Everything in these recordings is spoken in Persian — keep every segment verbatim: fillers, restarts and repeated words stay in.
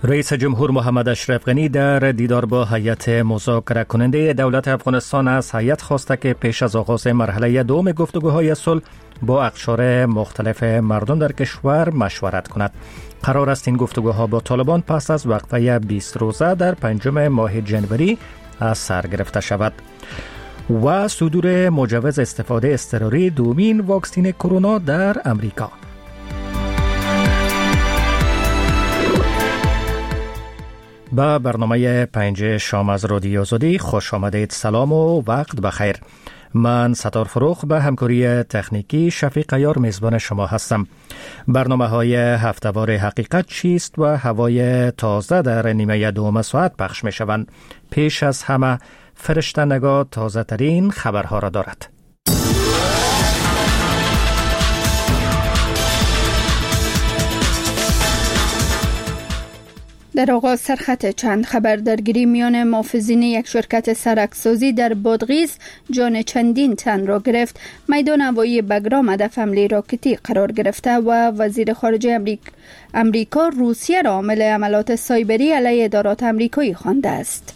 رئیس جمهور محمد اشرف غنی در دیدار با هیئت مذاکره کننده دولت افغانستان از هیئت خواسته که پیش از آغاز مرحله دوم گفتگوهای صلح با اقشار مختلف مردم در کشور مشورت کند. قرار است این گفتگوها با طالبان پس از وقفه بیست روزه در پنجم ماه جنوری از سر گرفته شود. و صدور مجوز استفاده اضطراری دومین واکسین کرونا در امریکا. با برنامه پنج شام از رادیو آزادی خوش آمدید. سلام و وقت بخیر. من ستار فروخ به همکاری تکنیکی شفیق عیار میزبان شما هستم. برنامه های هفته‌وار حقیقت چیست و هوای تازه در نیمه دوم ساعت پخش می شوند. پیش از همه فرشته نگاه تازه ترین خبرها را دارد. در آغاز سرخط چند خبر. درگیری میان محافظین یک شرکت سرکسازی در بادغیس جان چندین تن را گرفت. میدان هوایی بگرام هدف حمله راکتی قرار گرفته و وزیر خارجه امریک... امریکا روسیه را عامل حملات سایبری علیه ادارات امریکایی خوانده است.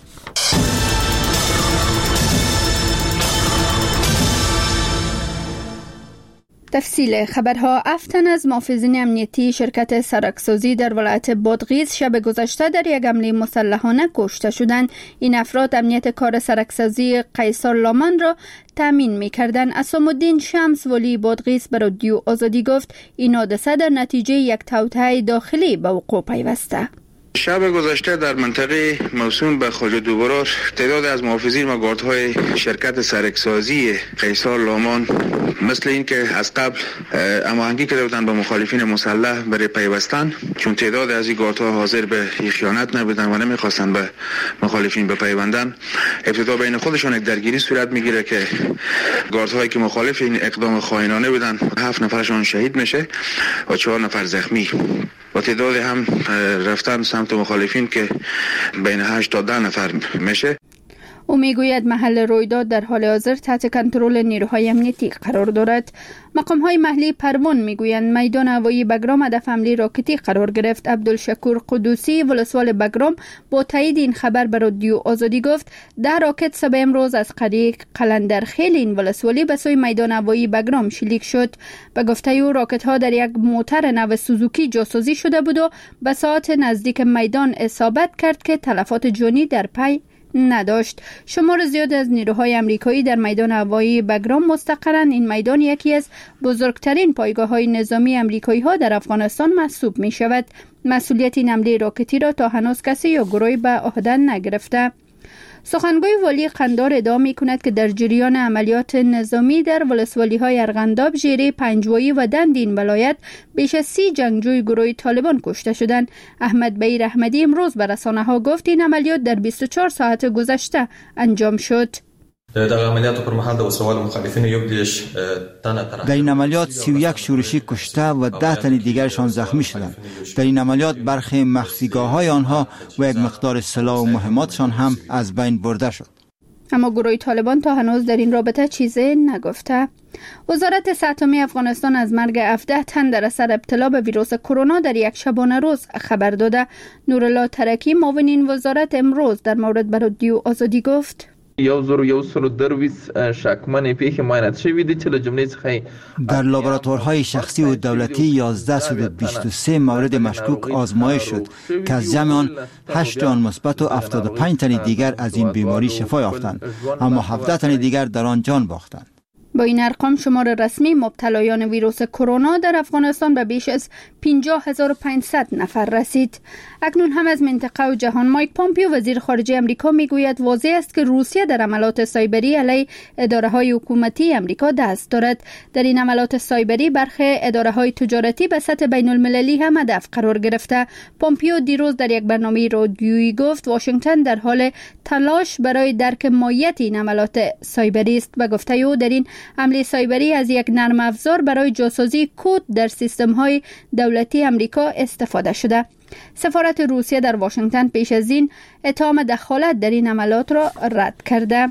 تفصیل خبرها. هفت تن از محافظین امنیتی شرکت سرکسازی در ولایت بادغیس شب گذشته در یک حمله مسلحانه کشته شدند. این افراد امنیت کار سرکسازی قیصر لامان را تامین می‌کردند. عصام الدین شمس ولی بادغیس به رادیو آزادی گفت این حادثه در نتیجه یک توطئه داخلی به وقوع پیوسته. شب گذشته در منطقه موسوم به خواجه دوبرار تعداد از محافظین و گاردهای شرکت سرکسازی قیصر لامان مثل این که از قبل هماهنگی کرده بودند با مخالفین مسلح برای پیوستن، چون تعداد از این گاردها حاضر به خیانت نبودند و نمیخواستند به مخالفین بپیوندن، ابتدا بین خودشان یک درگیری صورت میگیره که گاردهایی که مخالف این اقدام خائنانه بودند هفت نفرشان شهید میشه و چهار نفر زخمی و تعداد هم رفتن سمت مخالفین که بین هشت تا ده نفر میشه. او میگوید محل رویداد در حال حاضر تحت کنترل نیروهای امنیتی قرار دارد. مقام‌های محلی پروان میگویند میدان هوایی بگرام هدف حمله راکتی قرار گرفت. عبدالشکور قدوسی ولسوال بگرام با تایید این خبر به رادیو آزادی گفت ده راکت صبح امروز از قریه قلندرخیل این ولسوالی به سوی میدان هوایی بگرام شلیک شد. به گفته او راکت ها در یک موتر نو سوزوکی جاسازی شده بود و به ساعت نزدیک میدان اصابت کرد که تلفات جانی در پی نداشت. شمار زیاد از نیروهای امریکایی در میدان هوایی بگرام مستقرند. این میدان یکی از بزرگترین پایگاه‌های نظامی امریکایی ها در افغانستان محسوب می شود. مسئولیت این حمله راکتی را تا هنوز کسی یا گروهی به عهده نگرفته. سخنگوی والی قندهار ادعا می کند که در جریان عملیات نظامی در ولسوالی های ارغنداب، ژیره، پنجوایی و دند این ولایت بیش از سی جنگجوی گروه طالبان کشته شدند. احمد بهیر احمدی امروز به رسانه ها گفت این عملیات در بیست و چهار ساعت گذشته انجام شد. در عملیات پر محل و سوال مخالفین یوبدیش تنه در این عملیات سی و یک شورشی کشته و ده تن دیگرشان زخمی شدند. در این عملیات برخی مخفیگاه‌های آنها و یک مقدار سلاح و مهماتشان هم از بین برده شد. اما گروه طالبان تا هنوز در این رابطه چیزی نگفته. وزارت صحت عامه افغانستان از مرگ هفده تن در اثر ابتلا به ویروس کرونا در یک شبانه روز خبر داده. نورالله ترکی معاون این وزارت امروز در مورد به رادیو آزادی گفت یو زور یو سر درویس شکمن پیش معاینات شوی دی چه جمله څخه در لابراتوارهای شخصی و دولتی یازده صد و بیست و سه مورد مشکوک آزمایش شد که از جمع آن هشت آن مثبت و هفتاد و پنج تن دیگر از این بیماری شفا یافتند، اما هفده تن دیگر در آن جان باختند. با این ارقام شمار رسمی مبتلایان ویروس کرونا در افغانستان به بیش از پنجاه هزار و پانصد نفر رسید. اکنون هم از منطقه و جهان. مایک پامپیو وزیر خارجه امریکا میگوید واضح است که روسیه در عملیات سایبری علیه اداره‌های حکومتی امریکا دست دارد. در این عملیات سایبری برخی اداره‌های تجارتی به سطح بین‌المللی هم هدف قرار گرفته. پامپیو دیروز در یک برنامه رادیویی گفت واشنگتن در حال تلاش برای درک ماهیت این عملیات سایبری است و گفته او در این حمله سایبری از یک نرم افزار برای جاسازی کد در سیستم‌های دولتی امریکا استفاده شده. سفارت روسیه در واشنگتن پیش از این اتهام دخالت در این عملیات را رد کرده.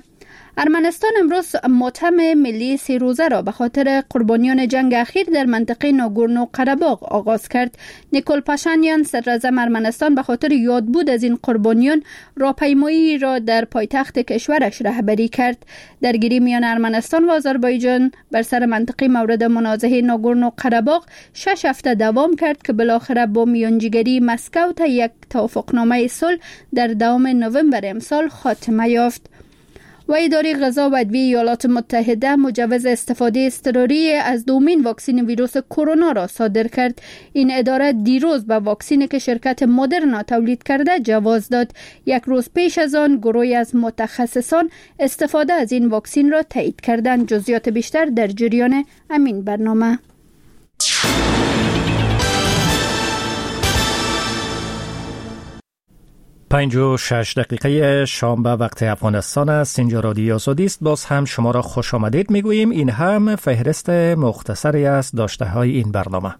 ارمنستان امروز ماتم ملی سه روزه را به خاطر قربانیان جنگ اخیر در منطقه ناگورنو قره‌باغ آغاز کرد. نیکول پاشانیان صدراعظم ارمنستان به خاطر یادبود از این قربانیان راهپیمایی را در پایتخت کشورش رهبری کرد. درگیری میان ارمنستان و آذربایجان بر سر منطقه مورد منازعه ناگورنو قره‌باغ شش هفته دوام کرد که بالاخره با میانجیگری مسکو تا یک توافقنامه صلح در دوم نوامبر امسال خاتمه یافت. و اداره غذا و ادویه ایالات متحده مجوز استفاده اضطراری از دومین واکسن ویروس کرونا را صادر کرد. این اداره دیروز به واکسنی که شرکت مدرنا تولید کرده جواز داد. یک روز پیش از آن گروهی از متخصصان استفاده از این واکسن را تایید کردند. جزئیات بیشتر در جریان همین برنامه. پنج و شش دقیقه شام به وقت افغانستان است. اینجا رادیو آزادی است. باز هم شما را خوش آمدید میگوییم. این هم فهرست مختصری از داشته های این برنامه.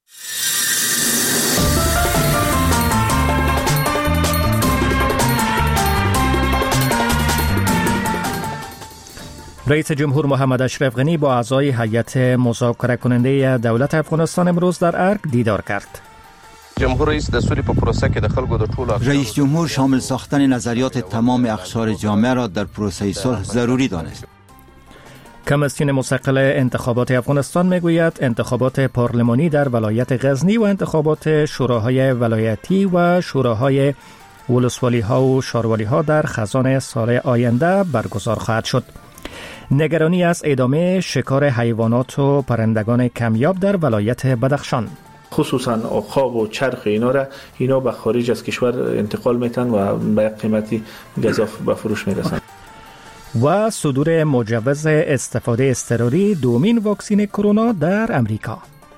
رئیس جمهور محمد اشرف غنی با اعضای هیئت مذاکره کننده دولت افغانستان امروز در ارگ دیدار کرد. جمهور رئیس دستوری په پروسه کې د خلکو د ټولو رئیس جمهور شامل ساختن نظریات تمام اقشار جامعه را در پروسه صلح ضروری دانست. کمیسیون مستقل انتخابات افغانستان میگوید انتخابات پارلمانی در ولایت غزنی و انتخابات شوراهای ولایتی و شوراهای ولسوالی ها و شاروالی ها در خزان سال آینده برگزار خواهد شد. نگرانی از ادامه شکار حیوانات و پرندگان کمیاب در ولایت بدخشان، خصوصا عقاب و چرخ اینا را اینا به خارج از کشور انتقال میتن و به قیمتی گزاف به فروش میرسن. و صدور مجوز استفاده اضطراری دومین واکسن کرونا در امریکا.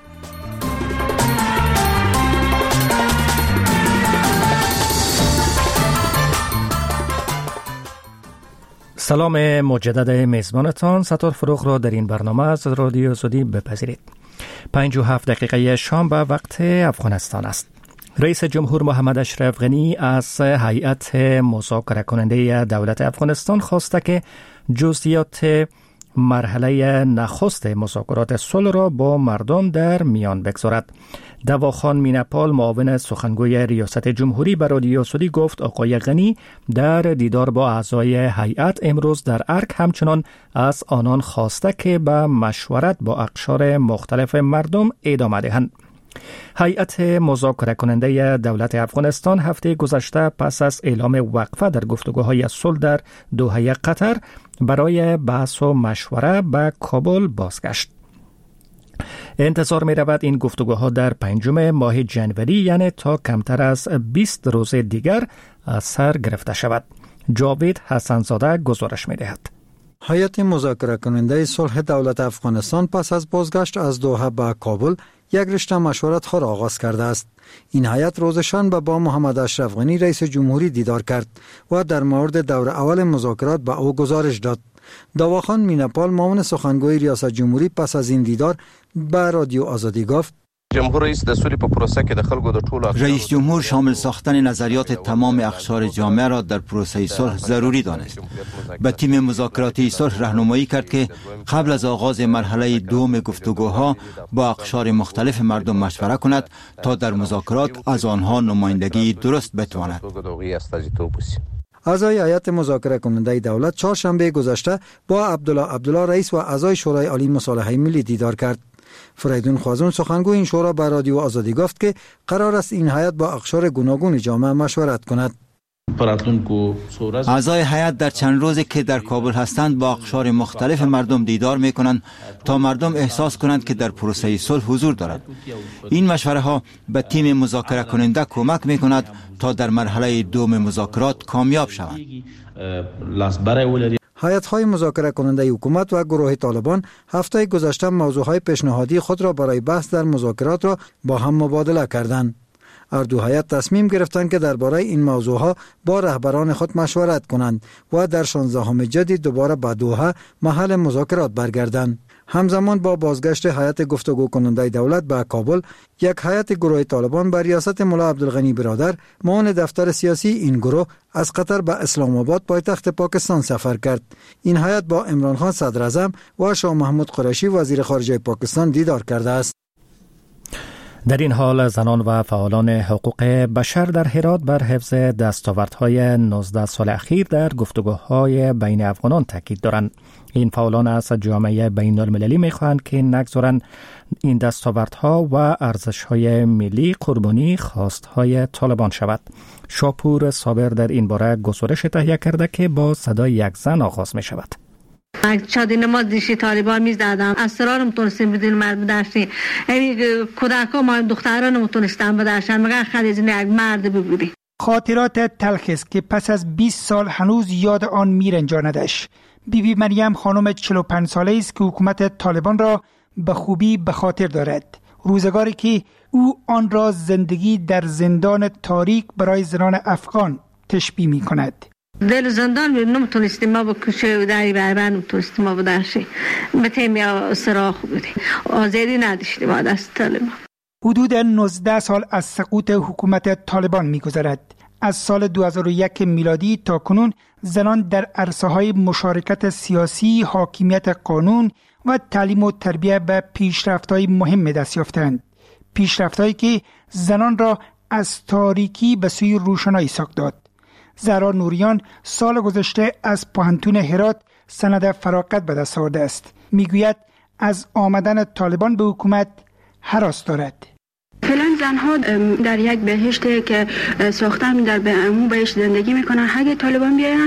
سلام مجدد میزبانتان ستار فروغ را در این برنامه از رادیو آزادی بپذیرید. پنج و هفت دقیقه شام به وقت افغانستان است. رئیس جمهور محمد اشرف غنی از هیئت مذاکره کننده دولت افغانستان خواسته که جزئیات مرحله نخست مذاکرات صلح را با مردم در میان بگذارد. دواخان مینپال معاون سخنگوی ریاست جمهوری به رادیو آزادی گفت آقای غنی در دیدار با اعضای هیئت امروز در ارگ همچنان از آنان خواسته که به مشورت با اقشار مختلف مردم ادامه دهند. هیئت مذاکره کننده دولت افغانستان هفته گذشته پس از اعلام وقفه در گفتگوهای صلح در دوحه قطر برای بحث و مشوره به کابل بازگشت. انتظار می رود این گفتگوها در پنجم ماه جنوری یعنی تا کمتر از بیست روز دیگر از سر گرفته شود. جاوید حسنزاده گزارش می دهد. هیئت مذاکره کننده صلح دولت افغانستان پس از بازگشت از دوحه به کابل یک رشته مشورت ها را آغاز کرده است. این هیئت روز شنبه با محمد اشرف غنی رئیس جمهوری دیدار کرد و در مورد دور اول مذاکرات به او گزارش داد. دواخان مینپال معاون سخنگوی ریاست جمهوری پس از این دیدار به رادیو آزادی گفت جمهور رئیس دستوری په پروسه کې د خلکو د ټولو رئیس جمهور شامل ساختن نظریات تمام اقشار جامعه را در پروسه صلح ضروری دانست. به تیم مذاکراتی صلح راهنمایی کرد که قبل از آغاز مرحله دوم گفتگوها با اقشار مختلف مردم مشوره کند تا در مذاکرات از آنها نمایندگی درست بتواند. اعضای هیئت مذاکره کننده دولت چهارشنبه گذشته با عبدالله عبدالله رئیس و اعضای شورای عالی مصالحه ملی دیدار کرد. فریدون خوازون سخنگوی این شورا به رادیو آزادی گفت که قرار است این هیئت با اقشار گوناگون جامعه مشورت کند. اعضای هیئت در چند روزی که در کابل هستند با اقشار مختلف مردم دیدار می کنند تا مردم احساس کنند که در پروسه صلح حضور دارد. این مشوره ها به تیم مذاکره کننده کمک می کند تا در مرحله دوم مذاکرات کامیاب شوند. هیئت‌های مذاکره کننده حکومت و گروه طالبان هفته گذشته موضوعهای پیشنهادی خود را برای بحث در مذاکرات را با هم مبادله کردند. هر دو هیئت تصمیم گرفتند که درباره این موضوعها با رهبران خود مشورت کنند و در شانزدهم جدی دوباره به دوحه محل مذاکرات برگردند. همزمان با بازگشت هیئت گفتگو کننده دولت به کابل، یک هیئت گروه طالبان به ریاست ملا عبدالغنی برادر، معاون دفتر سیاسی این گروه، از قطر به اسلام آباد پایتخت پاکستان سفر کرد. این هیئت با عمران خان صدر اعظم و شاه محمود قریشی وزیر خارجه پاکستان دیدار کرده است. در این حال زنان و فعالان حقوق بشر در هرات بر حفظ دستاوردهای نوزده سال اخیر در گفتگوهای بین افغانان تاکید دارند. این فعالان از جامعه بین المللی می‌خواهند که نگذارند این دستاوردها و ارزش‌های ملی قربانی خواستهای طالبان شود. شاپور صابر در این باره گزارش تهیه کرده که با صدای یک زن آغاز می‌شود. شادی نماز دیشی طالبان میزدم، اسرار متونستیم بدون مرد بداشتیم، یعنی کودکا ما دختران متونستم بداشتن، مگر خدیجه یک مرد ببودی. خاطرات تلخ است که پس از بیست سال هنوز یاد آن میرنجاندش. بی بی مریم خانم چهل و پنج ساله است که حکومت طالبان را به خوبی به خاطر دارد. روزگاری که او آن را زندگی در زندان تاریک برای زنان افغان تشبیه می کند. دل زندان بود، نمیتونستیم ما با کشه و دایی بربر نمیتونستیم ما بداشتیم، بتیم یا سراخ بودیم، آزادی نداشتیم ما دست طالبان. حدود نوزده سال از سقوط حکومت طالبان می‌گذرد. از سال دو هزار و یک میلادی تا کنون زنان در عرصه‌های مشارکت سیاسی، حاکمیت قانون و تعلیم و تربیت به پیشرفت‌های مهم دست یافتند. پیشرفت‌هایی که زنان را از تاریکی به سوی روشنایی ساق داد. زهرا نوریان سال گذشته از پوهنتون هرات سند فراغت به دست آورده است. میگوید از آمدن طالبان به حکومت هراس دارد. فعلا زنها در یک بهشتی که ساختن در به امو بهشت زندگی میکنن. اگه طالبان بیاین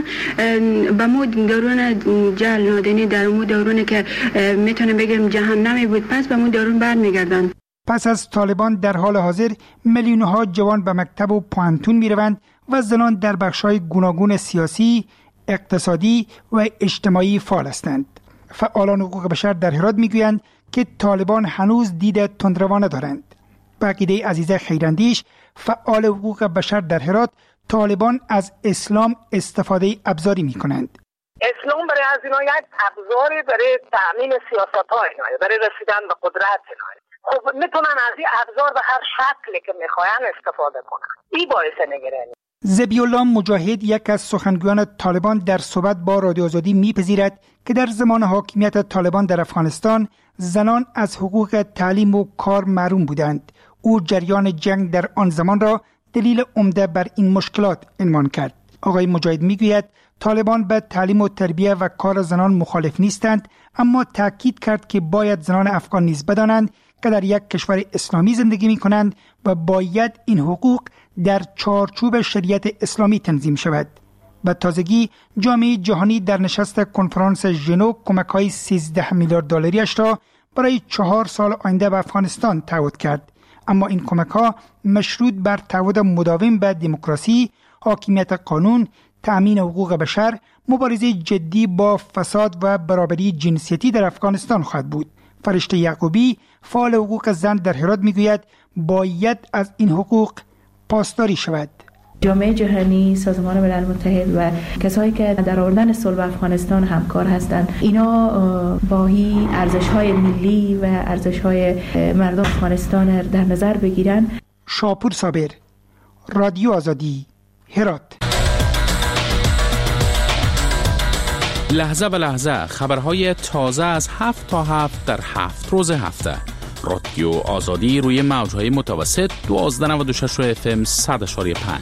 به مو دورون جهل نادنی، در مو دورونی که میتونه بگیم جهنمی بود، پس به مو دورون برمیگردن. پس از طالبان در حال حاضر میلیون‌ها جوان به مکتب و پوهنتون میروند و زنان در بخش‌های گوناگون سیاسی، اقتصادی و اجتماعی فعال هستند. فعالان حقوق بشر در هرات میگویند که طالبان هنوز دید تندروانه دارند. به عقیده عزیزه خیراندیش، فعال حقوق بشر در هرات، طالبان از اسلام استفاده ابزاری میکنند. اسلام برای از اینا یک ابزاری برای تأمین سیاست‌های اینا، برای رسیدن به قدرت اینا. خب میتونن از این ابزار به هر شکلی که میخواین استفاده کنن. این باعث نگرانی. ذبیح الله مجاهد، یک از سخنگویان طالبان، در صحبت با رادیو آزادی میپذیرد که در زمان حاکمیت طالبان در افغانستان زنان از حقوق تعلیم و کار محروم بودند. او جریان جنگ در آن زمان را دلیل عمده بر این مشکلات عنوان کرد. آقای مجاهد میگوید طالبان به تعلیم و تربیت و کار زنان مخالف نیستند، اما تاکید کرد که باید زنان افغان نیز بدانند که در یک کشور اسلامی زندگی می کنند و باید این حقوق در چارچوب شریعت اسلامی تنظیم شود. به تازگی جامعه جهانی در نشست کنفرانس ژنو کمک‌های سیزده میلیارد دلاریش را برای چهار سال آینده به افغانستان تعهد کرد، اما این کمک‌ها مشروط بر تعهد مداوم به دموکراسی، حاکمیت قانون، تأمین حقوق بشر، مبارزه جدی با فساد و برابری جنسیتی در افغانستان خواهد بود. فرشته یعقوبی، فعال حقوق زن در هرات میگوید باید از این حقوق پاسداری شود. جامعه جهانی، سازمان ملل متحد و کسایی که در آوردن صلح افغانستان همکار هستند، اینا باهی ارزش‌های ملی و ارزش‌های مردم افغانستان در نظر بگیرن. شاپور صابر، رادیو آزادی، هرات. لحظه به لحظه خبرهای تازه از هفت تا هفت در هفت روز هفته. رادیو آزادی روی موجهای متوسط دوازده نود و شش اف ام صد اشاری پنج.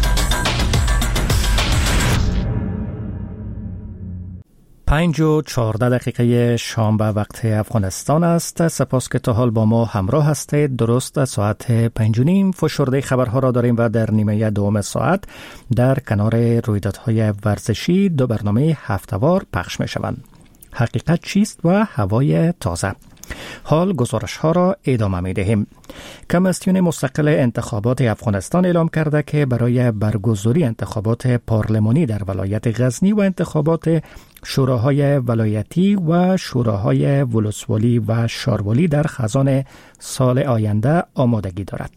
پنج و چهارده دقیقه شام به وقت افغانستان است. سپاس که تا حال با ما همراه هستید. درست ساعت پنج و نیم فشرده خبرها را داریم و در نیمه دوم ساعت در کنار رویدادهای ورزشی دو برنامه هفته‌وار پخش می شوند. حقیقت چیست و هوای تازه. حال گزارش ها را ادامه می دهیم. کمیسیون مستقل انتخابات افغانستان اعلام کرده که برای برگزاری انتخابات پارلمانی در ولایت غزنی و انتخابات شوراهای ولایتی و شوراهای ولسوالی و شاروالی در خزان سال آینده آمادگی دارد.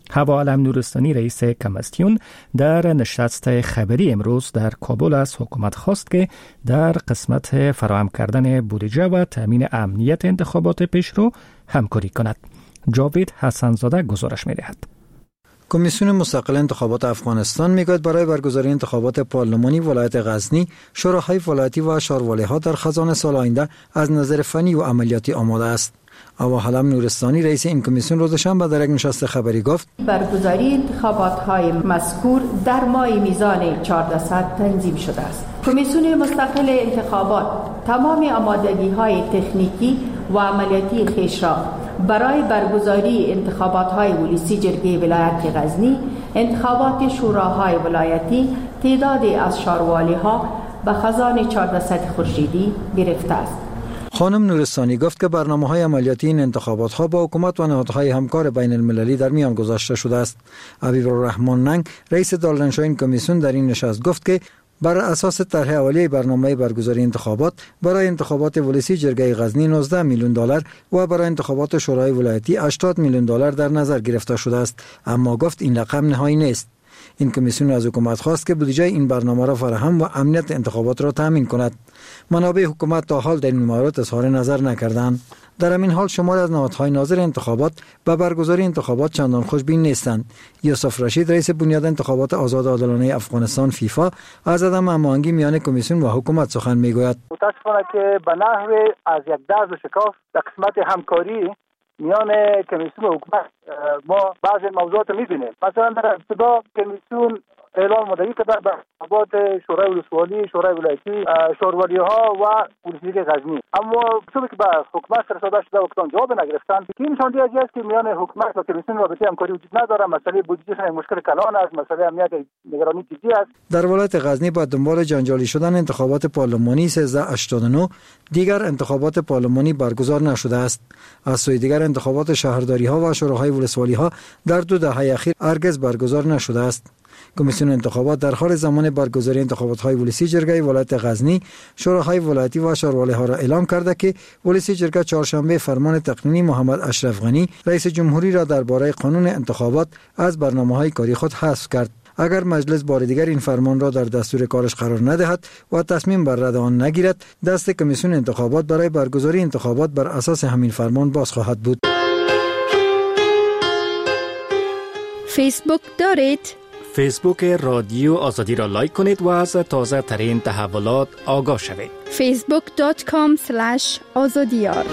هوا علم نورستانی رئیس کمیسیون در نشست خبری امروز در کابل از حکومت خواست که در قسمت فراهم کردن بودجه و تامین امنیت انتخابات پیشرو همکاری کند. جاوید حسنزاده گزارش می‌دهد. کمیسیون مستقل انتخابات افغانستان میگوید برای برگزاری انتخابات پارلمانی ولایت غزنی شوراهای ولایتی و شاروالی‌ها در خزان سال آینده از نظر فنی و عملیاتی آماده است. آوا حلم نورستانی رئیس این کمیسیون روز شنبه در یک نشست خبری گفت برگزاری انتخابات‌های مذکور در ماه میزان چهارصد تنظیم شده است. کمیسیون مستقل انتخابات تمام آمادگی‌های تکنیکی و عملیاتی خویش را برای برگزاری انتخابات‌های ولسی جرگه ولایت غزنی، انتخابات شوراهای ولایتی، تعدادی از شاروالی‌ها به خزان چهارصد خورشیدی گرفته است. خانم نورستانی گفت که برنامه‌های عملیاتی این انتخابات‌ها با حکومت و نهادهای همکار بین المللی در میان گذاشته شده است. حبیب الرحمن ننگ رئیس دارالانشا این کمیسیون در این نشست گفت که بر اساس طرح اولیه برنامه برگزاری انتخابات برای انتخابات ولسی جرگه غزنی نوزده میلیون دلار و برای انتخابات شورای ولایتی هشتاد میلیون دلار در نظر گرفته شده است، اما گفت این رقم نهایی نیست. این کمیسیون از حکومت خواست که بودجه این برنامه را فراهم و امنیت انتخابات را تامین کند. منابع حکومت تا حال در این مورد اظهار نظر نکردند. در همین حال شماری از نهادهای ناظر انتخابات به برگزاری انتخابات چندان خوشبین نیستند. یوسف رشید رئیس بنیاد انتخابات آزاد و عادلانه افغانستان فیفا از عدم هماهنگی میان کمیسیون و حکومت سخن میگوید. متاسفانه که به نحو از یک درز و شکاف در قسمت همکاری میان کمیسیون و حکومت ما بعضی موضوعات میبینیم. مثلا در ابتدا کمیسیون اعلام مدعی که در انتخابات شورای ولسوالی، شورای ولایتی، شاروالی‌ها و ولسوالی غزنی، اما چون که به حکومت رسیده شده و کدام جواب نگرفتند، این نشان دهنده است که میان حکومت و کمیسیون رابطه همکاری وجود ندارد. مسئله بودجه مشکل کلان است، مسئله امنیت نگرانی جدی است. در ولایت غزنی با دنبال جنجالی شدن انتخابات پارلمانی سیزده هشتاد و نه دیگر انتخابات پارلمانی برگزار نشده است. از سوی دیگر انتخابات شهرداری‌ها و شوراهای ولسوالی‌ها در دو دهه اخیر هرگز برگزار نشده است. کمیسیون انتخابات در حال زمان برگزاری انتخابات‌های ولسی جرگه ولایت غزنی، شوراهای ولایتی و شاروالی‌ها را اعلام کرده که ولسی جرگه چهارشنبه فرمان تقنینی محمد اشرف غنی رئیس جمهوری را درباره قانون انتخابات از برنامه‌های کاری خود حذف کرد. اگر مجلس بار دیگر این فرمان را در دستور کارش قرار ندهد و تصمیم بر رد آن نگیرد، دست کمیسیون انتخابات برای برگزاری انتخابات بر اساس همین فرمان باز خواهد بود. فیسبوک دارید؟ فیسبوک رادیو آزادی را لایک کنید و از تازه ترین تحولات آگاه شوید. فیسبوک دات کام اسلش آزادیار.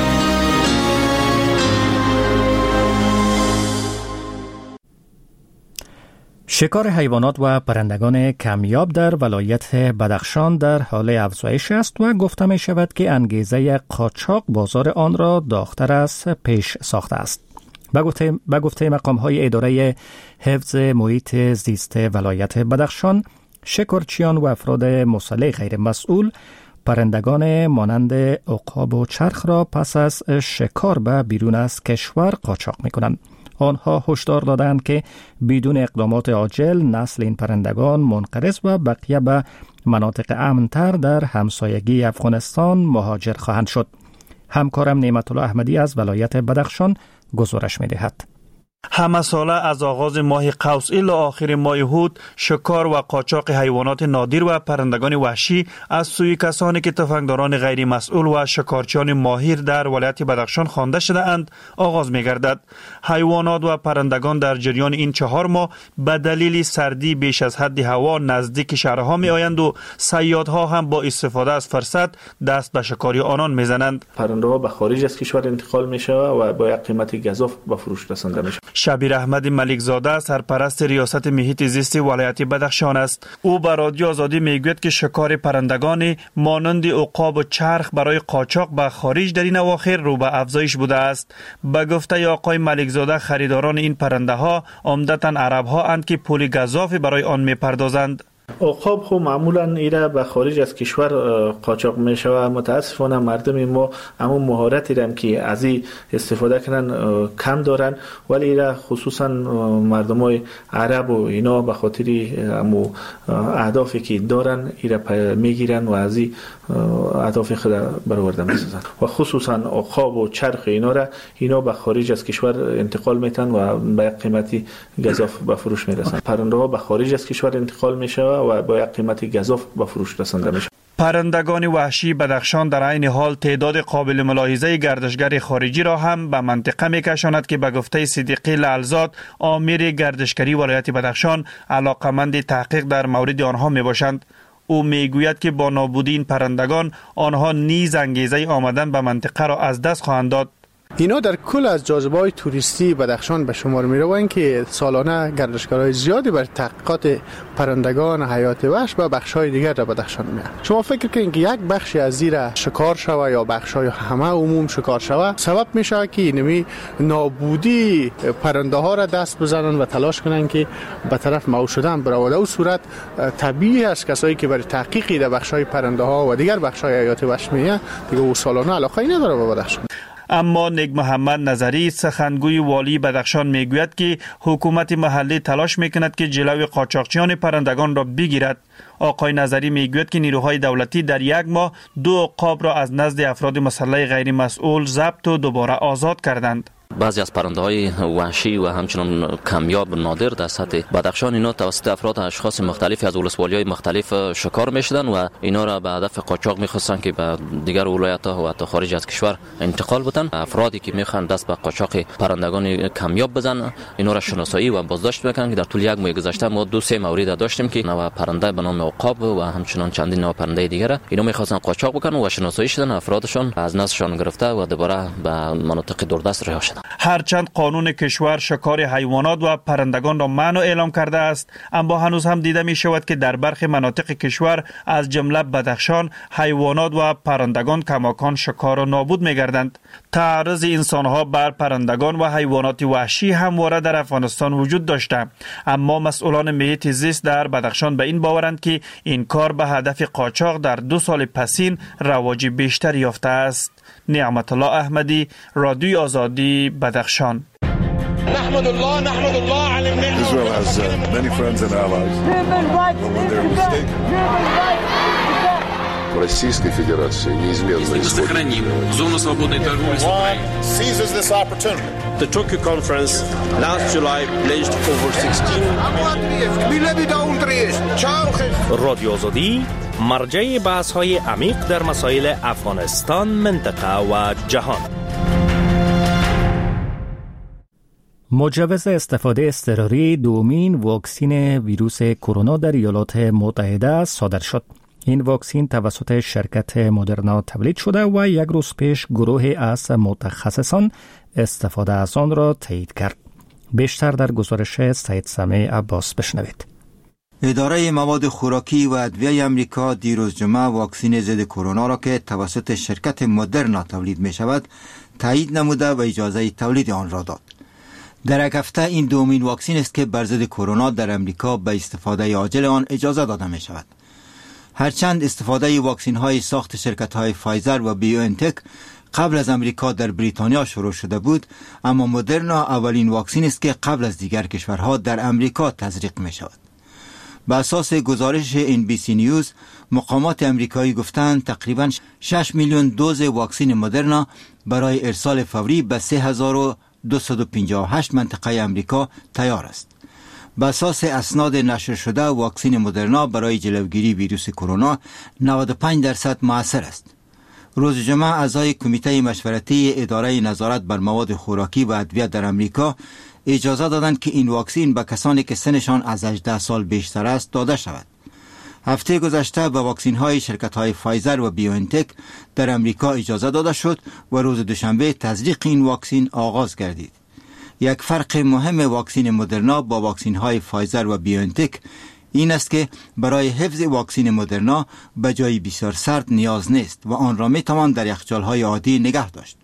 شکار حیوانات و پرندگان کمیاب در ولایت بدخشان در حال افزایش است و گفته می شود که انگیزه قاچاق بازار آن را داغ‌تر از پیش ساخته است. به گفته مقام‌های اداره حفظ محیط زیست ولایت بدخشان، شکارچیان و افراد مسلح غیر مسئول پرندگان مانند عقاب و چرخ را پس از شکار به بیرون از کشور قاچاق می‌کنند. آنها هشدار دادند که بدون اقدامات عاجل نسل این پرندگان منقرض و بقیه به مناطق امن‌تر در همسایگی افغانستان مهاجر خواهند شد. همکارم نعمت الله احمدی از ولایت بدخشان گزارش می‌دهد. همه ساله از آغاز ماه قوس الی آخر ماه هود شکار و قاچاق حیوانات نادر و پرندگان وحشی از سوی کسانی که تفنگداران غیر مسئول و شکارچیان ماهر در ولایت بدخشان خوانده شده اند آغاز می گردد. حیوانات و پرندگان در جریان این چهار ماه به دلیل سردی بیش از حد هوا نزدیک شهرها می آیند و صیادها هم با استفاده از فرصت دست به شکاری آنان می زنند. پرنده ها به خارج از کشور انتقال می شود و با یک قیمت گزاف به فروش رسانده می شود. شبیر احمد ملکزاده سرپرست ریاست محیط زیست ولایت بدخشان است. او به رادیو آزادی میگوید که شکار پرندگان مانند عقاب و چرخ برای قاچاق به خارج در این اواخر رو به افزایش بوده است. به گفته آقای ملکزاده خریداران این پرنده ها عمدتاً عرب ها اند که پول گزافی برای آن میپردازند. عقاب خو معمولا ایره به خارج از کشور قاچاق میشه. متاسفانه مردم ما همون مهارتی رم که از این استفاده کنن کم دارن، ولی ایره خصوصا مردمای عرب و اینا به خاطر همون اهدافی که دارن ایره میگیرن و از این اهداف خود برآورده میسازن و خصوصا عقاب و چرخ اینا را اینا به خارج از کشور انتقال میتن و به قیمتی گزاف به فروش میرسن. پرنده ها به خارج از کشور انتقال میشه و با قیمتی گزاف به فروش رسانده میشه. پرندگان وحشی بدخشان در عین حال تعداد قابل ملاحظه گردشگر خارجی را هم به منطقه میکشاند که به گفته صدیقی لعلزاد آمیر گردشگری ولایت بدخشان علاقمند تحقیق در مورد آنها میباشند. او میگوید که با نابودی این پرندگان آنها نیز انگیزه آمدن به منطقه را از دست خواهند داد. اینا در کل از جاذبه‌های توریستی بدخشان به شمار می‌روند که سالانه گردشگرای زیادی بر تحقیقات پرندگان حیات وحش و بخش‌های دیگر در بدخشان می‌آیند. شما فکر کنید که یک بخشی از زیر شکار شوه یا بخش‌های همه عموم شکار شوه سبب میشه که اینمی نابودی پرنده ها را دست بزنن و تلاش کنن که به طرف مو شدن برود. او صورت طبیعی است کسایی که برای تحقیق در بخش‌های پرنده ها و دیگر بخش‌های حیات وحش می‌آیند دیگه او سالانه علاقه نداره به بدخشان. اما نگ محمد نظری سخنگوی والی بدخشان میگوید که حکومت محلی تلاش میکند که جلوی قاچاقچیان پرندگان را بگیرد. آقای نظری میگوید که نیروهای دولتی در یک ماه دو عقاب را از نزد افراد مسلح غیر مسئول ضبط و دوباره آزاد کردند. بعضی از پرنده های وحشی و همچنان کمیاب نادر در سطح بدخشان اینا توسط افراد اشخاص مختلفی از ولسوالی های مختلف شکار میشدن و اینا را به هدف قاچاق میخواستن که به دیگر ولایت ها و حتی خارج از کشور انتقال بدن. افرادی که میخوان دست به قاچاق پرندگان کمیاب بزنن اینا را شناسایی و بازداشت میکنن که در طول یک ماه گذشته ما دو سه مورد داشتیم که نوع پرنده به نام عقاب و همچنان چندین نوع پرنده دیگه اینا میخواستن قاچاق بکنن و شناسایی شدن، افرادشون از نسلشون گرفته و دوباره به مناطق دوردست رها شدن. هرچند قانون کشور شکار حیوانات و پرندگان را منع اعلام کرده است، اما هنوز هم دیده می شود که در برخی مناطق کشور از جمله بدخشان حیوانات و پرندگان کماکان شکار و نابود می گردند. تعرض انسانها بر پرندگان و حیوانات وحشی همواره در افغانستان وجود داشته، اما مسئولان محیط زیست در بدخشان به این باورند که این کار به هدف قاچاق در دو سال پسین رواج بیشتر یافته است. نعمت الله احمدی، رادیوی آزادی، بدخشان. نحمد الله نحمد الله على النعمة. Israel has uh, many friends and allies. When they're mistaken. Российской Федерации неизменно сохраним зону свободной торговли с Украиной. Seizes this opportunity. The Tokyo conference last July pledged over sixteen. رادیو آزادی مرجع بحث‌های عمیق در مسائل افغانستان، منطقه و جهان. مجوز استفاده اضطراری دومین واکسین ویروس کرونا در ایالات متحده صادر شد. این واکسین توسط شرکت مدرنا تولید شده و یک روز پیش گروه از متخصصان استفاده از آن را تایید کرد. بیشتر در گزارش سید سمیع عباس بشنوید. اداره مواد خوراکی و ادویه امریکا دیروز جمعه واکسین ضد کرونا را که توسط شرکت مدرنا تولید می شود تایید نموده و اجازه تولید آن را داد. در یک هفته این دومین واکسین است که بر ضد کرونا در امریکا به استفاده عاجل آن اجازه داده می شود. هرچند استفاده واکسین های ساخت شرکت های فایزر و بیوانتک قبل از امریکا در بریتانیا شروع شده بود، اما مدرنا اولین واکسین است که قبل از دیگر کشورها در امریکا تزریق می شود. به اساس گزارش ان بی سی نیوز، مقامات امریکایی گفتند تقریباً شش میلیون دوز واکسین مدرنا برای ارسال فوری به سه هزار و دویست و پنجاه و هشت منطقه امریکا تیار است. به اساس اسناد نشر شده، واکسین مدرنا برای جلوگیری ویروس کرونا نود و پنج درصد مؤثر است. روز جمعه اعضای کمیته مشورتی اداره نظارت بر مواد خوراکی و ادویه در امریکا اجازه دادند که این واکسین به کسانی که سنشان از هجده سال بیشتر است داده شود. هفته گذشته به واکسین های شرکت های فایزر و بیوانتک در امریکا اجازه داده شد و روز دوشنبه تزریق این واکسین آغاز گردید. یک فرق مهم واکسین مدرنا با واکسین های فایزر و بیوانتک این است که برای حفظ واکسین مدرنا به جای بسیار سرد نیاز نیست و آن را می توان در یخچال های عادی نگه داشت.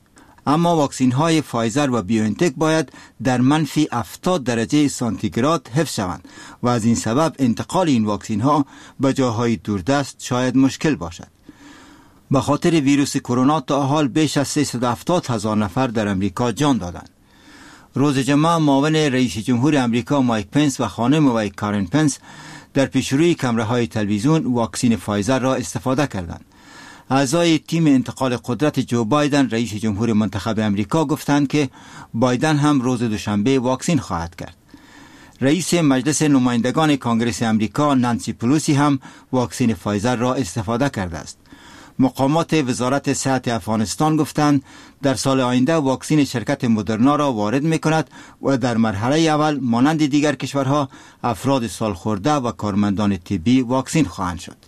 اما واکسین های فایزر و بیوانتک باید در منفی هفتاد درجه سانتیگراد حفظ شوند و از این سبب انتقال این واکسین ها به جاهای دوردست شاید مشکل باشد. به خاطر ویروس کرونا تا حال بیش از سیصد و هفتاد هزار نفر در امریکا جان دادند. روز جمعه معاون رئیس جمهور امریکا مایک پنس و خانم وی کارن پنس در پیشروی کمره های تلویزیون واکسین فایزر را استفاده کردند. اعضای تیم انتقال قدرت جو بایدن رئیس جمهور منتخب امریکا گفتند که بایدن هم روز دوشنبه واکسین خواهد کرد. رئیس مجلس نمایندگان کانگرس امریکا نانسی پلوسی هم واکسین فایزر را استفاده کرده است. مقامات وزارت صحت افغانستان گفتند در سال آینده واکسین شرکت مدرنا را وارد می‌کند و در مرحله اول مانند دیگر کشورها افراد سالخورده و کارمندان طبی واکسین خواهند شد.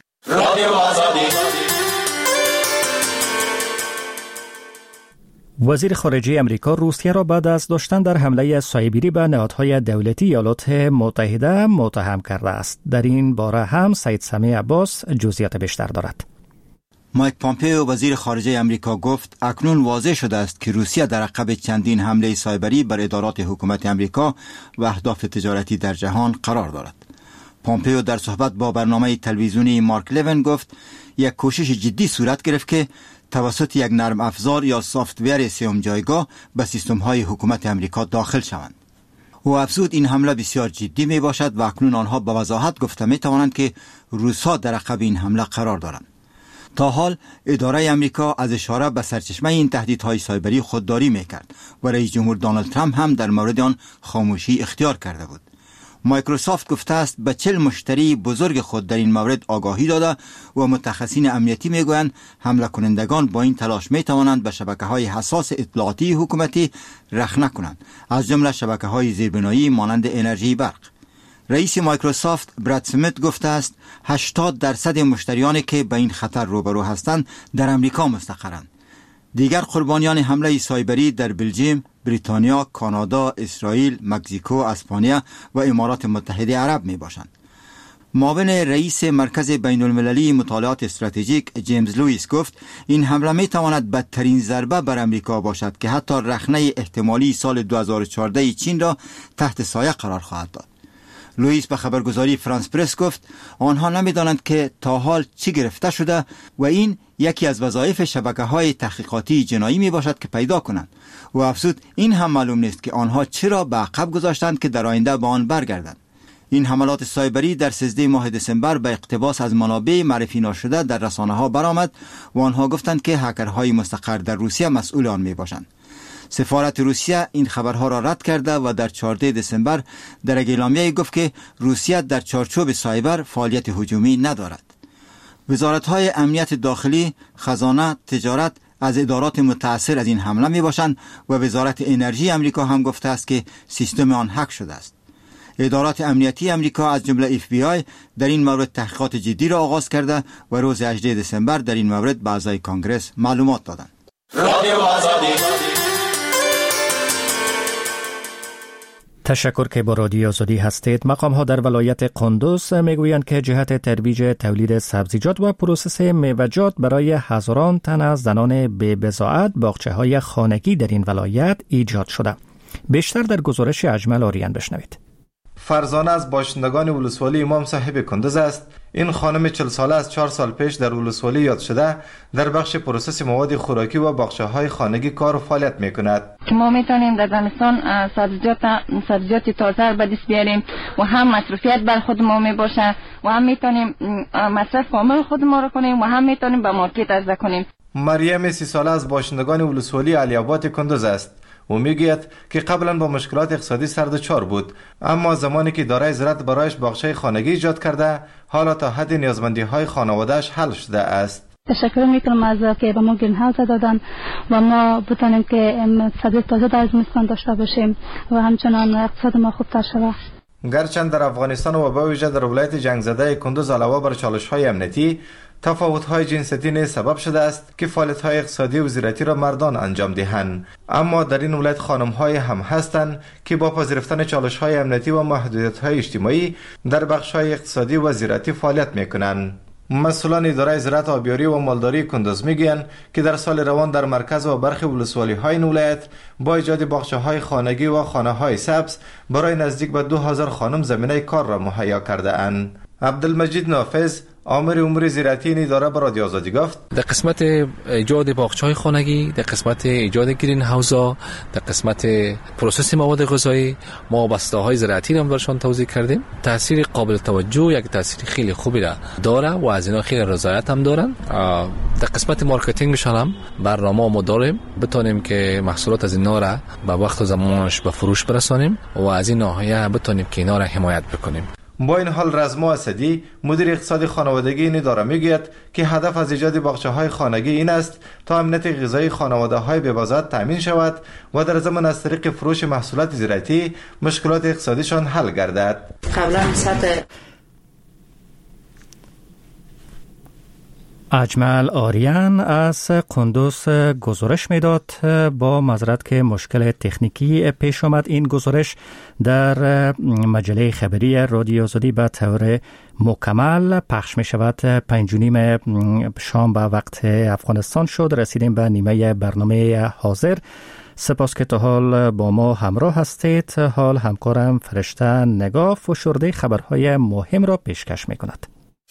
وزیر خارجه امریکا روسیه را بعد از داشتن در حمله سایبری به نهادهای دولتی ایالات متحده متهم کرده است. در این باره هم سید سمیع عباس جزئیات بیشتر دارد. مایک پامپئو وزیر خارجه امریکا گفت اکنون واضح شده است که روسیه در عقب چندین حمله سایبری بر ادارات حکومت امریکا و اهداف تجارتی در جهان قرار دارد. پامپئو در صحبت با برنامه تلویزیونی مارک لیون گفت یک کوشش جدی صورت گرفت که توسط یک نرم افزار یا سافت‌ور سوم جایگاه به سیستم‌های حکومت امریکا داخل شوند. او افزود این حمله بسیار جدی می باشد و اکنون آنها به وضاحت گفته می توانند که روس‌ها در عقب این حمله قرار دارند. تا حال اداره امریکا از اشاره به سرچشمه این تهدیدهای سایبری خودداری میکرد و رئیس جمهور دونالد ترامپ هم در مورد آن خاموشی اختیار کرده بود. مایکروسافت گفته است به چل مشتری بزرگ خود در این مورد آگاهی داده و متخصصین امنیتی میگویند حمله کنندگان با این تلاش می توانند به شبکه‌های حساس اطلاعاتی حکومتی رخنه کنند، از جمله شبکه‌های زیربنایی مانند انرژی برق. رئیس مایکروسافت براد سمیت گفته است هشتاد درصد مشتریانی که به این خطر روبرو هستند در امریکا مستقرند. دیگر قربانیان حمله سایبری در بلژیم، بریتانیا، کانادا، اسرائیل، مکزیکو، اسپانیا و امارات متحده عرب می باشند. معاون رئیس مرکز بین المللی مطالعات استراتژیک جیمز لوئیس گفت این حمله می تواند بدترین ضربه بر امریکا باشد که حتی رخنه احتمالی سال دو هزار و چهارده چین را تحت سایه قرار خواهد داد. لوئیس به خبرگزاری فرانس پرس گفت آنها نمی‌دانند که تا حال چی گرفته شده و این یکی از وظایف شبکه‌های تحقیقاتی جنایی می باشد که پیدا کنند. و افزود این هم معلوم نیست که آنها چرا به عقب گذاشتند که در آینده به آن برگردند. این حملات سایبری در سیزده ماه دسامبر به اقتباس از منابع معرفی نشده در رسانه‌ها برآمد و آنها گفتند که هکرهای مستقر در روسیه مسئول آن می باشند. سفارت روسیه این خبرها را رد کرده و در چهاردهم دسامبر در یک اعلامیه گفت که روسیه در چارچوب سایبر فعالیت هجومی ندارد. وزارت‌های امنیت داخلی، خزانه، تجارت از ادارات متأثر از این حمله می باشند و وزارت انرژی امریکا هم گفته است که سیستم آن هک شده است. ادارات امنیتی امریکا از جمله اف بی آی در این مورد تحقیقات جدی را آغاز کرده و روز هجدهم دسامبر در این مورد به اعضای کانگرس معلومات دادند. تشکر که با رادیو آزادی هستید. مقام ها در ولایت قندوز میگویند که جهت ترویج تولید سبزیجات و پروسس میوه‌جات برای هزاران تن از زنان بی بضاعت باغچه های خانگی در این ولایت ایجاد شده. بیشتر در گزارش اجمل آریان بشنوید. فرزانه از باشندگان ولسوالی امام صاحب کندوز است. این خانم چهل ساله از چهار سال پیش در ولسوالی یاد شده در بخش پروسس مواد خوراکی و باغچه‌های خانگی کار و فعالیت می‌کند. ما می‌تونیم در زمستان سبزیجات سبزیجات تازه به دست بیاریم و هم مصرفیت بر خود ما میباشه و هم می‌تونیم مصرف کامل خود ما رو کنیم و هم می‌تونیم به مارکت عرضه کنیم. مریم سی ساله از باشندگان ولسوالی علی آباد کندوز است. او میگوید که قبلا با مشکلات اقتصادی سردچار بود، اما زمانی که اداره زراعت برایش باغچه خانگی ایجاد کرده حالا تا حد نیازمندی های خانواده‌اش حل شده است. تشکر میکنم از که به ما گرین هاوس دادن و ما بتونیم که سبزی تازه در زمستان داشته باشیم و همچنان اقتصاد ما خوبتر شود. گرچند در افغانستان و به ویژه در ولایت جنگ زده کندوز علاوه بر چالش‌های امنیتی، تفاوت‌های جنسیتی نیز سبب شده است که فعالیت‌های اقتصادی و زراعتی را مردان انجام دهند. اما در این ولایت خانم‌های هم هستند که با پذیرفتن چالش‌های امنیتی و محدودیت‌های اجتماعی در بخش‌های اقتصادی و زراعتی فعالیت می‌کنند. مسئولان اداره زراعت آبیاری و مالداری کندوز میگویند که در سال روان در مرکز و برخی ولسوالی های این ولایت با ایجاد باغچه های خانگی و خانه های سبز برای نزدیک به دو هزار خانم زمینه کار را مهیا کرده اند. عبدالمجید نافذ آمر امور زراعتی این اداره به رادیو آزادی گفت در قسمت ایجاد باغچه‌های خانگی، در قسمت ایجاد گرین هاوس‌ها، در قسمت پروسس مواد غذایی ما بسته‌های زراعتی را برشان توضیح کردیم. تاثیر قابل توجه، یک تاثیر خیلی خوبی را داره و از اینا خیلی رضایت هم دارن. در قسمت مارکتینگ میشن هم برنامه ما داریم بتونیم که محصولات از اینا را به وقت و زمانش به فروش برسانیم و از این ناحیه بتونیم که اینا را حمایت بکنیم. با این حال رزما اسدی مدیر اقتصادی خانوادگی این اداره میگوید که هدف از ایجاد باغچه‌های خانگی این است تا امنیت غذایی خانواده‌های به‌وضاحت تامین شود و در ضمن از طریق فروش محصولات زراعتی مشکلات اقتصادیشان حل گردد. قبلا سطح اجمل آریان از قندوز گزارش میداد. با معذرت که مشکل تکنیکی پیش آمد، این گزارش در مجله خبری رادیو آزادی به طور مکمل پخش می شود. پنج و نیم شام به وقت افغانستان شد. رسیدیم به نیمه برنامه حاضر. سپاس که تا حال با ما همراه هستید. حال همکارم فرشته نگاه فشرده خبرهای مهم را پیشکش می کند.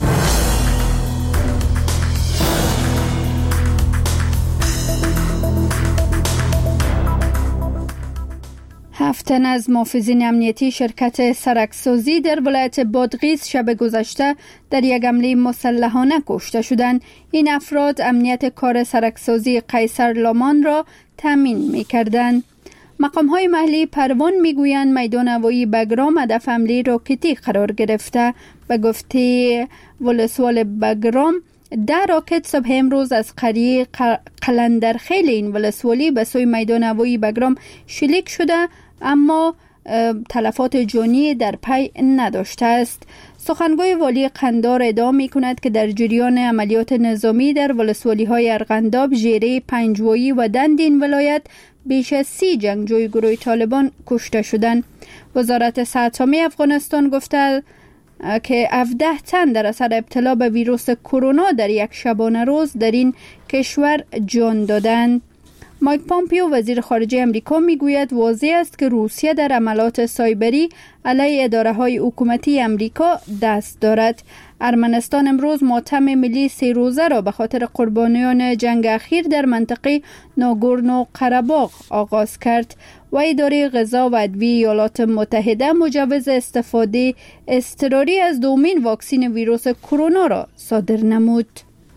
هفت تن از محافظین امنیتی شرکت سرکسازی در ولایت بادغیس شب گذشته در یک حمله مسلحانه کشته شدند. این افراد امنیت کار سرکسازی قیصر لامان را تامین می‌کردند. مقام‌های محلی پروان می‌گویند میدان هوایی بگرام هدف حمله راکتی قرار گرفته. به گفته ولسوال بگرام، ده راکت صبح امروز از قریه قلندرخیل این ولسوالی به سوی میدان هوایی بگرام شلیک شده، اما تلفات جانی در پی نداشته است. سخنگوی والی قندار ادعا می کند که در جریان عملیات نظامی در ولسوالی های ارغنداب، ژیره، پنجوایی و دند این ولایت بیش از سی جنگجوی گروه طالبان کشته شدند. وزارت صحت عامه افغانستان گفته که هفده تن در اثر ابتلا به ویروس کرونا در یک شبانه روز در این کشور جان دادند. مایک پامپیو وزیر خارجه امریکا میگوید واضح است که روسیه در عملیات سایبری علیه اداره‌های حکومتی امریکا دست دارد. ارمنستان امروز ماتم ملی سه روزه را به خاطر قربانیان جنگ اخیر در منطقه ناگورنو قره‌باغ آغاز کرد و اداره غذا و ادویه ایالات متحده مجوز استفاده اضطراری از دومین واکسن ویروس کرونا را صادر نمود.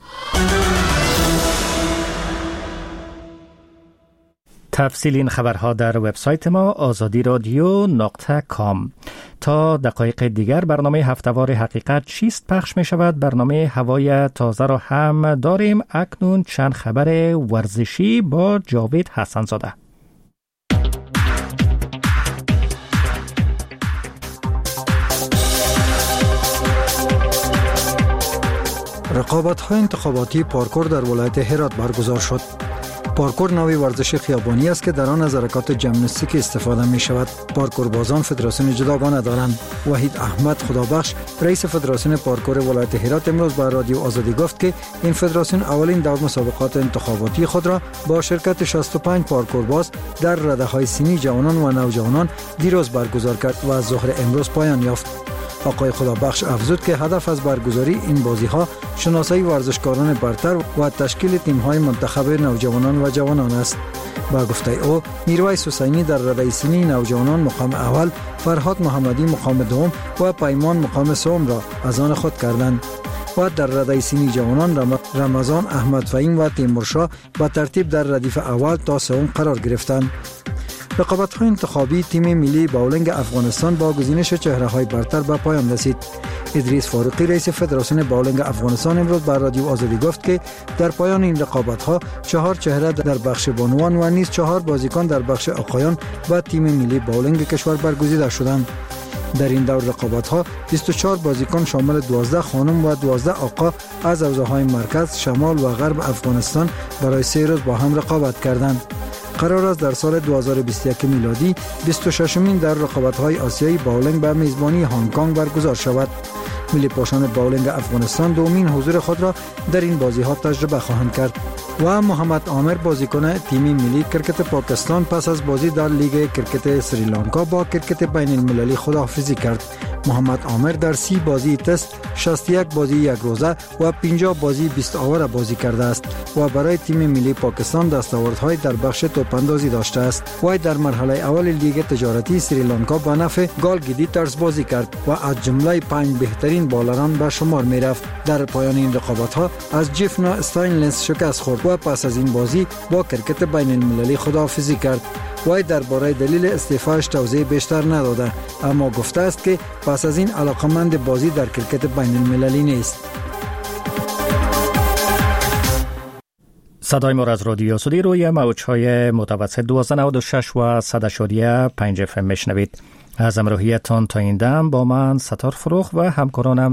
تفصیل این خبرها در وبسایت ما آزادی رادیو نقطه کام. تا دقایق دیگر برنامه هفته‌وار حقیقت چیست پخش می شود. برنامه هوای تازه را هم داریم. اکنون چند خبر ورزشی با جاوید حسن‌زاده. رقابت‌های انتخاباتی پارکور در ولایت هرات برگزار شد. پارکور نوعی ورزش خیابانی است که در آن از حرکات ژیمناستیک استفاده می شود. پارکور بازان فدراسیون جداگانه دارند. وحید احمد خدابخش رئیس فدراسیون پارکور ولایت هرات امروز به رادیو آزادی گفت که این فدراسیون اولین دور مسابقات انتخاباتی خود را با شرکت شصت و پنج پارکور باز در رده‌های سینی جوانان و نوجوانان دیروز برگزار کرد و از ظهر امروز پایان یافت. آقای خدابخش افزود که هدف از برگزاری این بازی‌ها شناسایی ورزشکاران برتر و تشکیل تیم‌های منتخب نوجوانان و جوانان است. با گفته او، میرویس حسینی در رده سینی نوجوانان مقام اول، فرهاد محمدی مقام دوم و پیمان مقام سوم را از آن خود کردند. و در رده سینی جوانان رمضان احمد فهیم و تیمورشاه با ترتیب در ردیف اول تا سوم قرار گرفتند. رقابت‌های انتخابی تیم ملی باولنگ افغانستان با گزینش چهره‌های برتر به پایان رسید. ادریس فاروقی رئیس فدراسیون باولنگ افغانستان امروز بر رادیو آزادی گفت که در پایان این رقابت‌ها چهار چهره در بخش بانوان و نیز چهار بازیکن در بخش آقایان و تیم ملی باولنگ کشور برگزیده شدند. در این دور رقابت‌ها بیست و چهار بازیکن شامل دوازده خانم و دوازده آقا از حوزه‌های مرکز، شمال و غرب افغانستان برای سه روز با هم رقابت کردند. قرار است در سال دو هزار و بیست و یک میلادی بیست و ششمین در رقابت‌های آسیایی باولنگ به میزبانی هنگ کنگ برگزار شود. ملی پاشان باولینگ افغانستان دومین حضور خود را در این بازی ها تجربه خواهند کرد. و محمد عامر بازیکن تیم ملی کرکت پاکستان پس از بازی در لیگ کرکت سریلانکا با کرکت بین المللی خداحافظی کرد. محمد عامر در سی بازی تست، شصت و یک بازی یک روزه و پنجاه بازی بیست آور بازی کرده است و برای تیم ملی پاکستان دستاوردهای در بخش توپاندازی داشته است. و در مرحله اول لیگ تجارتی سریلانکا با نفع گالگیدی طرز بازی کرد و از جمله پنج بهترین بالران به شمار می رفت. در پایان این رقابت ها از جیفنا استاینلنس شکست خورد و پس از این بازی با کرکت بین المللی خداحافظی کرد. وای درباره دلیل استعفاش توضیح بیشتر نداده، اما گفته است که پس از این علاقمند بازی در کرکت بین المللی نیست. صدای ما از رادیو آزادی روی موج‌های متوسط دویست و نود و شش و صد و پنج اف ام میشنوید. از همراهیتان تا این دم با من ستار فروخ و همکارانم